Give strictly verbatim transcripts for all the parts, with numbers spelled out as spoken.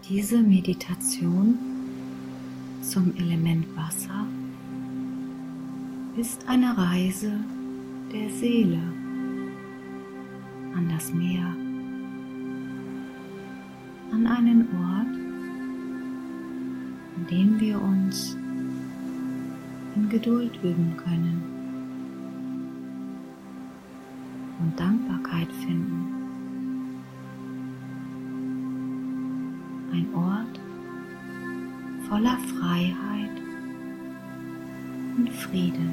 Diese Meditation zum Element Wasser ist eine Reise der Seele an das Meer, an einen Ort, an dem wir uns in Geduld üben können und Dankbarkeit finden. Ein Ort voller Freiheit und Frieden.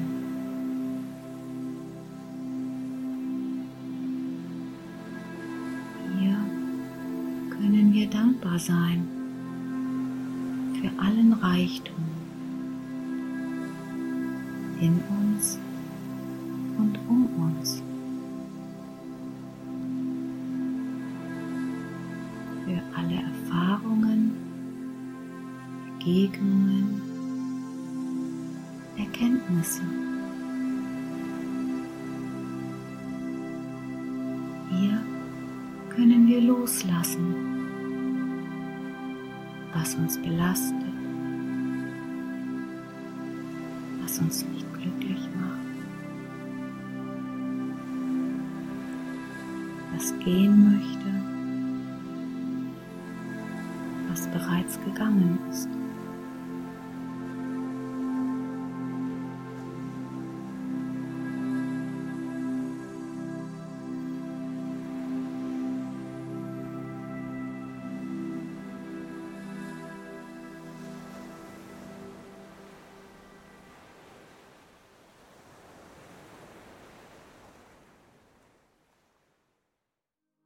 Hier können wir dankbar sein für allen Reichtum in uns und um uns, für alle Erfahrungen, Begegnungen, Erkenntnisse. Hier können wir loslassen, was uns belastet, was uns nicht glücklich macht, was gehen möchte, was bereits gegangen ist.